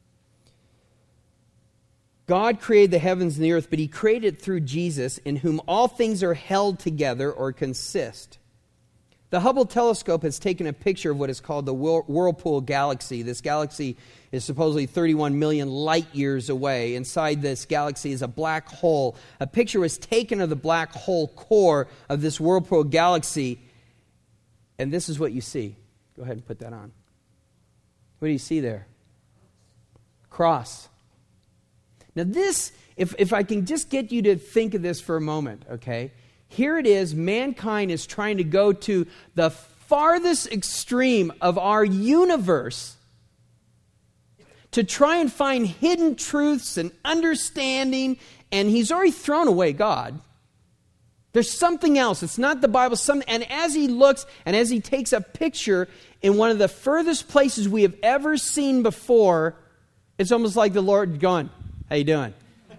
God created the heavens and the earth, but He created it through Jesus, in whom all things are held together or consist. The Hubble telescope has taken a picture of what is called the Whirlpool Galaxy. This galaxy is supposedly thirty-one million light years away. Inside this galaxy is a black hole. A picture was taken of the black hole core of this Whirlpool Galaxy, and this is what you see. Go ahead and put that on. What do you see there? Cross. Now this, if, if I can just get you to think of this for a moment, okay? Here it is, mankind is trying to go to the farthest extreme of our universe to try and find hidden truths and understanding, and he's already thrown away God. There's something else. It's not the Bible. Something, and as he looks and as he takes a picture in one of the furthest places we have ever seen before, it's almost like the Lord going, how you doing?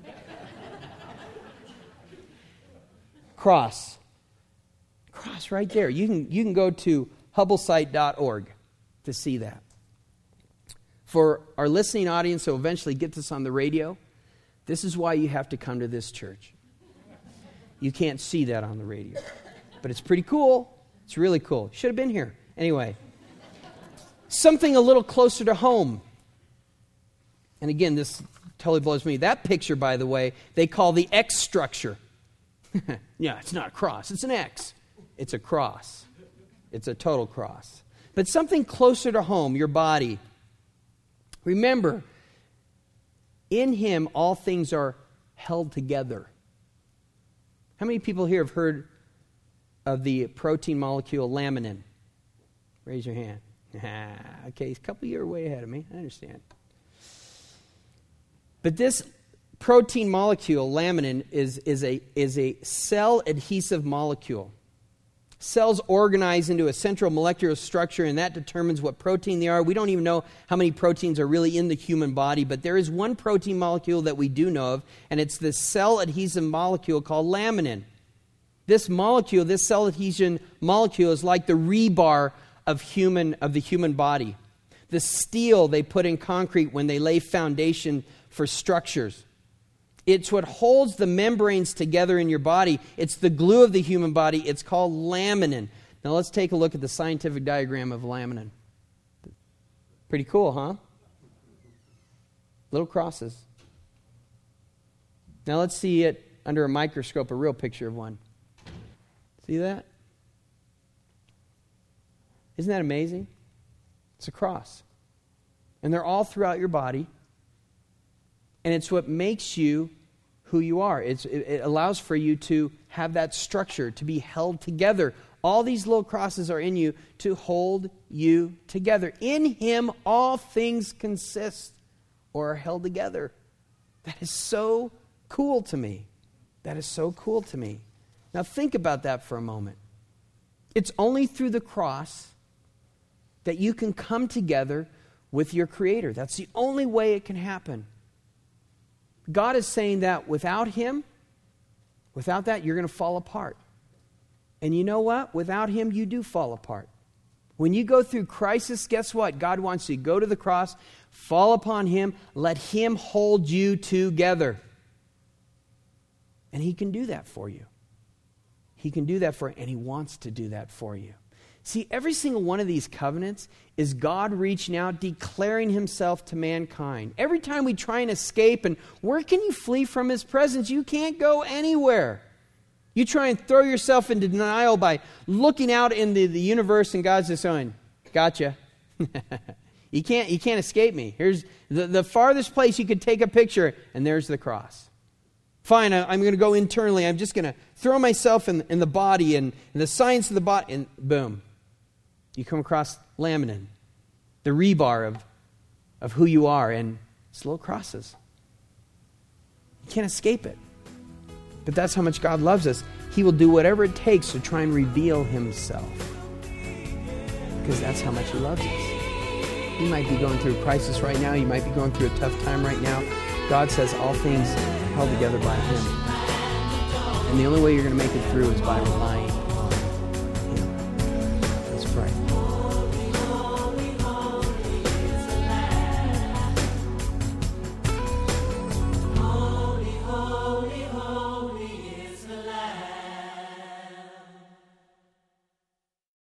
Cross. Cross right there. You can, you can go to hubble site dot org to see that. For our listening audience who will eventually get this on the radio, this is why you have to come to this church. You can't see that on the radio. But it's pretty cool. It's really cool. Should have been here. Anyway, something a little closer to home. And again, this totally blows me. That picture, by the way, they call the X structure. Yeah, it's not a cross. It's an X. It's a cross. It's a total cross. But something closer to home, your body. Remember, in Him all things are held together. How many people here have heard of the protein molecule laminin? Raise your hand. Okay, he's a couple years way ahead of me. I understand. But this protein molecule, laminin, is, is, a, is a cell adhesive molecule. Cells organize into a central molecular structure, and that determines what protein they are. We don't even know how many proteins are really in the human body, but there is one protein molecule that we do know of, and it's this cell adhesion molecule called laminin. This molecule, this cell adhesion molecule, is like the rebar of human of the human body. The steel they put in concrete when they lay foundation for structures. It's what holds the membranes together in your body. It's the glue of the human body. It's called laminin. Now let's take a look at the scientific diagram of laminin. Pretty cool, huh? Little crosses. Now let's see it under a microscope, a real picture of one. See that? Isn't that amazing? It's a cross. And they're all throughout your body. And it's what makes you who you are. It's, it, it allows for you to have that structure, to be held together. All these little crosses are in you to hold you together. In Him, all things consist or are held together. That is so cool to me. That is so cool to me. Now think about that for a moment. It's only through the cross that you can come together with your Creator. That's the only way it can happen. God is saying that without Him, without that, you're going to fall apart. And you know what? Without Him, you do fall apart. When you go through crisis, guess what? God wants you to go to the cross, fall upon Him, let Him hold you together. And He can do that for you. He can do that for you, and He wants to do that for you. See, every single one of these covenants is God reaching out, declaring Himself to mankind. Every time we try and escape, and where can you flee from His presence? You can't go anywhere. You try and throw yourself into denial by looking out into the universe, and God's just going, gotcha. you can't, you can't escape me. Here's the, the farthest place you could take a picture, and there's the cross. Fine, I, I'm going to go internally. I'm just going to throw myself in, in the body and, and the science of the body, and boom. You come across laminin, the rebar of, of who you are, and it's little crosses. You can't escape it. But that's how much God loves us. He will do whatever it takes to try and reveal Himself. Because that's how much He loves us. You might be going through a crisis right now. You might be going through a tough time right now. God says all things held together by Him. And the only way you're going to make it through is by relying